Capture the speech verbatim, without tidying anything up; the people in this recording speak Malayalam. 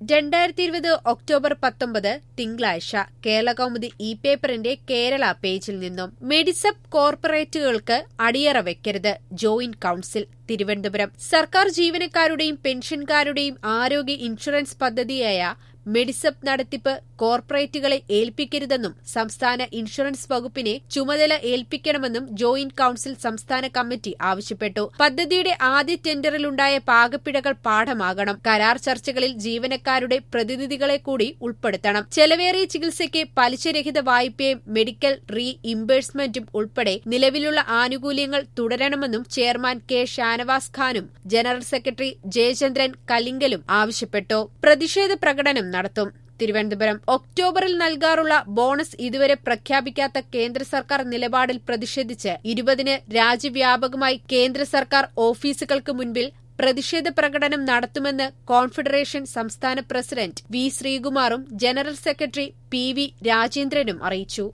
രണ്ടായിരത്തി ഇരുപത് ഒക്ടോബർ പത്തൊമ്പത് തിങ്കളാഴ്ച കേരളകൗമുദി ഇ പേപ്പറിന്റെ കേരള പേജിൽ നിന്നും മെഡിസപ്പ് കോർപ്പറേറ്റുകൾക്ക് അടിയറ വെക്കരുത് ജോയിന്റ് കൌൺസിൽ തിരുവനന്തപുരം. സർക്കാർ ജീവനക്കാരുടെയും പെൻഷൻകാരുടെയും ആരോഗ്യ ഇൻഷുറൻസ് പദ്ധതിയായ മെഡിസപ്പ് നടത്തിപ്പ് കോർപ്പറേറ്റുകളെ ഏൽപ്പിക്കരുതെന്നും സംസ്ഥാന ഇൻഷുറൻസ് വകുപ്പിനെ ചുമതല ഏൽപ്പിക്കണമെന്നും ജോയിന്റ് കൌൺസിൽ സംസ്ഥാന കമ്മിറ്റി ആവശ്യപ്പെട്ടു. പദ്ധതിയുടെ ആദ്യ ടെൻഡറിലുണ്ടായ പാകപ്പിഴകൾ പാഠമാകണം. കരാർ ചർച്ചകളിൽ ജീവനക്കാരുടെ പ്രതിനിധികളെ കൂടി ഉൾപ്പെടുത്തണം. ചെലവേറിയ ചികിത്സയ്ക്ക് പലിശരഹിത വായ്പയും മെഡിക്കൽ റീ ഇംബേഴ്സ്മെന്റും ഉൾപ്പെടെ നിലവിലുള്ള ആനുകൂല്യങ്ങൾ തുടരണമെന്നും ചെയർമാൻ കെ ഷാനവാസ് ഖാനും ജനറൽ സെക്രട്ടറി ജയചന്ദ്രൻ കലിംഗലും ആവശ്യപ്പെട്ടു. പ്രതിഷേധ പ്രകടനം നടത്തും. തിരുവനന്തപുരം. ഒക്ടോബറിൽ നൽകാറുള്ള ബോണസ് ഇതുവരെ പ്രഖ്യാപിക്കാത്ത കേന്ദ്ര സർക്കാർ നിലപാടിൽ പ്രതിഷേധിച്ച് ഇരുപതിന് രാജ്യവ്യാപകമായി കേന്ദ്ര സർക്കാർ ഓഫീസുകൾക്ക് മുൻപിൽ പ്രതിഷേധ പ്രകടനം നടത്തുമെന്ന് കോൺഫെഡറേഷൻ സംസ്ഥാന പ്രസിഡന്റ് വി ശ്രീകുമാറും ജനറൽ സെക്രട്ടറി പി വി രാജേന്ദ്രനും അറിയിച്ചു.